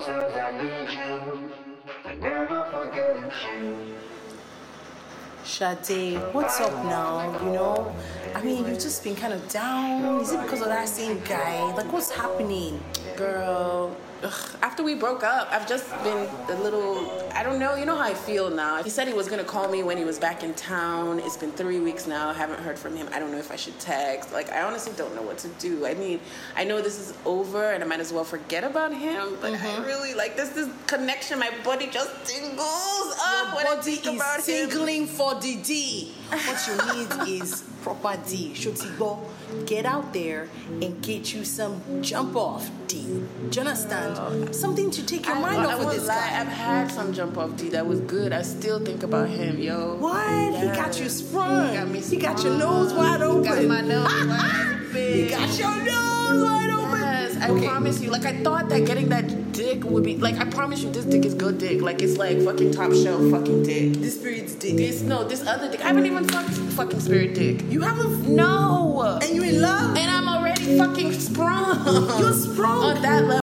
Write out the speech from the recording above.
Sade, what's up now? You know, I mean, you've just been kind of down. Is it because of that same guy? Like, what's happening? Girl, after we broke up, I've just been a little, I don't know, you know how I feel now. He said he was going to call me when he was back in town. It's been 3 weeks now. I haven't heard from him. I don't know if I should text. Like, I honestly don't know what to do. I mean, I know this is over and I might as well forget about him, but I really, like, this connection, my body just tingles up when I think about him. Your body is tingling for the D. What you need is proper D. Shotibo, get out there and get you some jump off D. Do you understand? Something to take your mind off of this guy. I've had some jump off D that was good. I still think about him, yo. What? Yes. He got you sprung. He got me He got sprung. your nose wide open. Got my nose wide open. He got your nose wide open. Yes, I promise you. Like, I thought that getting that dick would be, like, I promise you, this dick is good dick. Like, it's like fucking top shelf fucking dick. This spirit's dick. This other dick. I haven't even fucked fucking spirit dick. You haven't? No. And you in love? And I'm already fucking sprung. You're sprung. On that level.